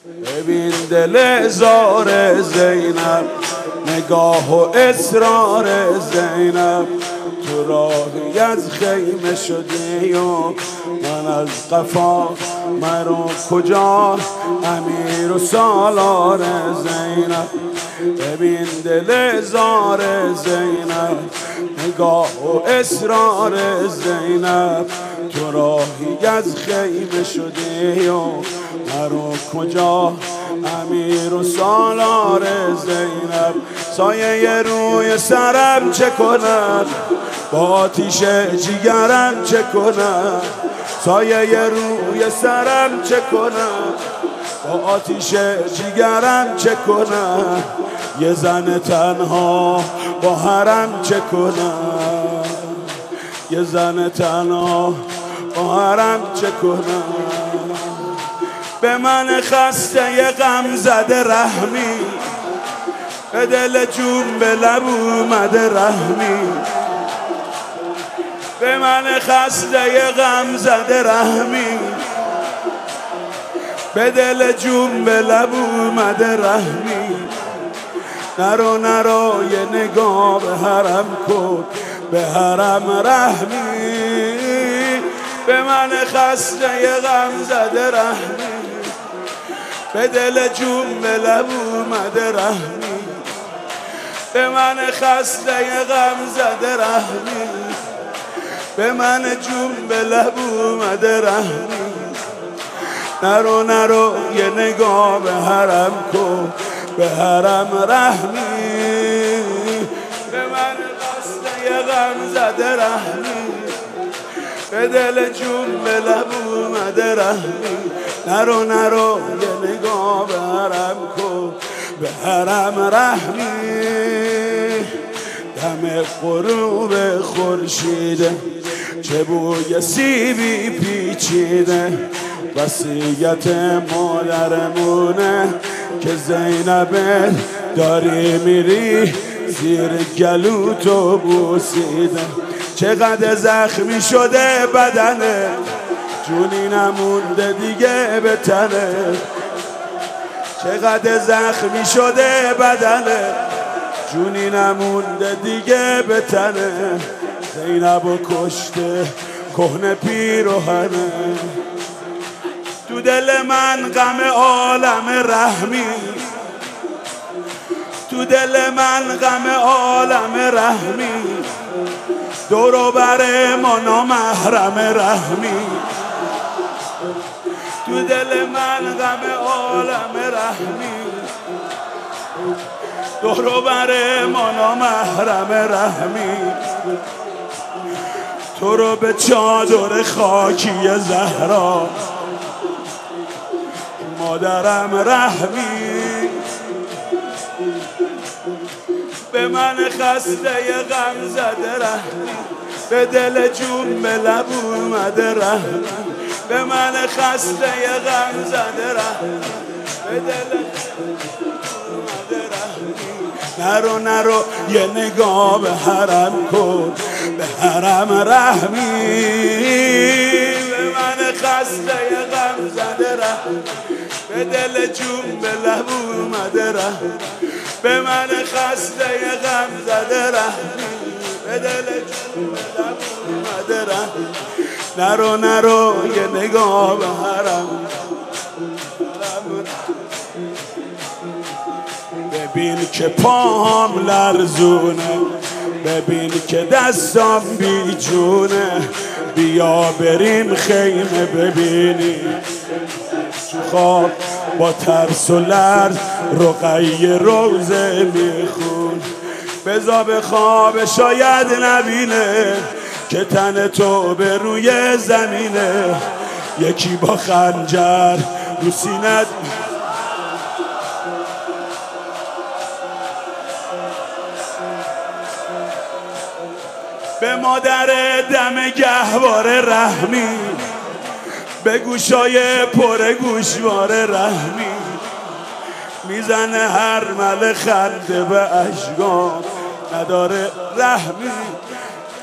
ببین دل زار زینب، نگاه و اصرار زینب. تو راهی از خیمه شدی و من از قفا مرو کجا، امیر و سالار زینب. ببین دل زار زینب، نگاه و اصرار زینب. تو راهی از خیمه شدی و مرو کجا، امیر و سالار زینب. سایه روی سرم چه کند، با آتیش جیگرم چه کند. سایه روی سرم چه کند، با آتیش جیگرم چه کند. یه زن تنها با حرم چه کند، یه زن تنها با حرم چه کند. به من خسته ی غم زده رحمی، به دل جون به لب اومده رحمی. به من خسته ی غم زده رحمی، به دل جون به لب اومده رحمی. نرو نرو یه نگاه به حرم کن، به حرم رحمی. به من خسته ی غم زده رحمی، به دل جون به لب اومده رحمی. به من خسته ی غم زده رحمی، به من جون به لب اومده رحمی. نرو نرو یه نگاه به حرم کن، به حرم رحمی. به من خسته ی غم زده رحمی، به دل جون به لب اومده رحمی. نرو نرو یه نگاه به حرم کن، به حرم رحمی. دم غروب خورشیده، چه بوی سیبی پیچیده. وصیت مادرمونه که زینب داری میری زیر گلو تو بوسیده. چقدر زخمی شده بدنه، جونی نمونده دیگه به تنه. چقدر زخمی شده بدنه، جونی نمونده دیگه به تنه. زینبو کشته کهنه پیرهنه. تو دل من غم عالم رحمی، تو دل من غم عالم رحمی. دور و بر ما نامحرم رحمی، تو دل من غم عالم رحمی. دور و بر ما نامحرم رحمی. تو رو به چادر خاکی زهرا مادرم رحمی. به من خسته ی غم زده رحمی، به دل جون به لب اومده رحمی. به من خسته ی غم زده رحمی، به دل اومده رحمی. نرو نرو یه نگاه به حرم کن، به حرم رحمی. به من خسته ی غم زده رحمی، به دل جون به لب اومده رحمی. به من خسته ی غم زده رحمی، به دل جون به لب اومده رحمی. نرو نرو یه نگاه به حرم. ببین که پاهم لرزونه، ببین که دستم بی جونه. بیا بریم خیمه ببینیم تو خواب با ترس و لرز رقیه روزه میخون. بذار به خواب شاید نبینه که تن تو به روی زمینه. یکی با خنجر رو سینت به مادر دم گهواره رحمی، به گوشای پر گوشواره رحمی. میزنه هر مل خنده به اشکام، نداره رحمی.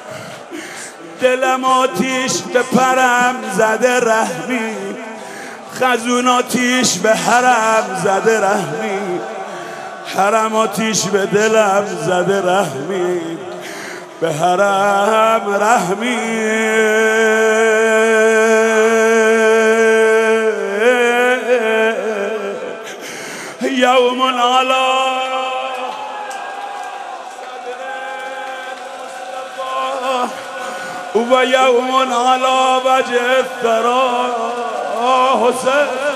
دلم آتیش به پرم زده رحمی. خزون آتیش به حرم زده رحمی، حرم آتیش به دلم زده رحمی، به حرم رحمی. یوم علی و یوم علی وجه الثری حسین.